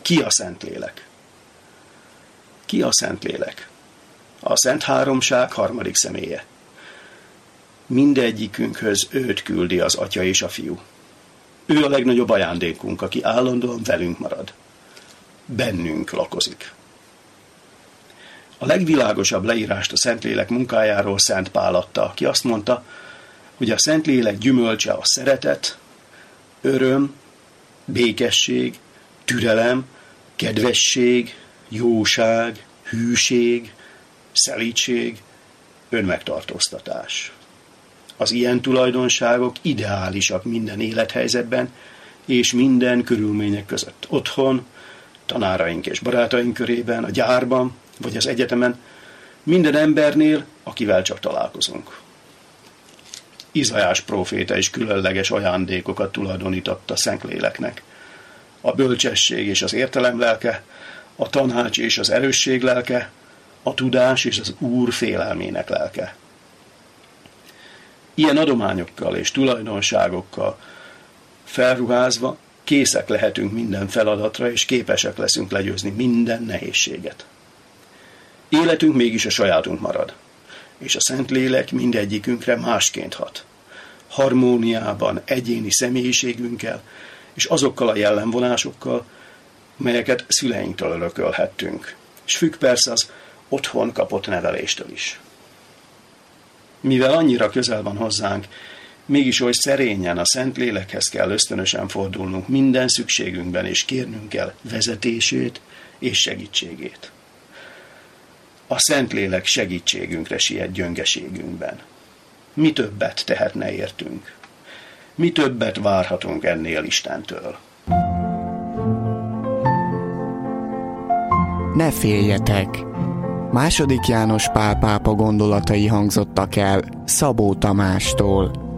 Ki a Szentlélek? Ki a Szentlélek? A Szent Háromság harmadik személye. Mindegyikünkhöz őt küldi az Atya és a Fiú. Ő a legnagyobb ajándékunk, aki állandóan velünk marad. Bennünk lakozik. A legvilágosabb leírást a Szentlélek munkájáról Szent Pál adta, aki azt mondta, hogy a Szentlélek gyümölcse a szeretet, öröm, békesség, türelem, kedvesség, jóság, hűség, szelídség, önmegtartóztatás. Az ilyen tulajdonságok ideálisak minden élethelyzetben és minden körülmények között. Otthon, tanáraink és barátaink körében, a gyárban vagy az egyetemen, minden embernél, akivel csak találkozunk. Izaiás próféta is különleges ajándékokat tulajdonított a Szentléleknek. A bölcsesség és az értelem lelke, a tanács és az erősség lelke, a tudás és az Úr félelmének lelke. Ilyen adományokkal és tulajdonságokkal felruházva készek lehetünk minden feladatra, és képesek leszünk legyőzni minden nehézséget. Életünk mégis a sajátunk marad, és a Szentlélek mindegyikünkre másként hat. Harmóniában egyéni személyiségünkkel, és azokkal a jellemvonásokkal, melyeket szüleinktől örökölhettünk, és függ persze az otthon kapott neveléstől is. Mivel annyira közel van hozzánk, mégis oly szerényen a Szentlélekhez kell ösztönösen fordulnunk minden szükségünkben, és kérnünk kell vezetését és segítségét. A Szentlélek segítségünkre siet gyöngeségünkben. Mi többet tehetne értünk? Mi többet várhatunk ennél Istentől? Ne féljetek! II. János Pál pápa gondolatai hangzottak el Szabó Tamástól.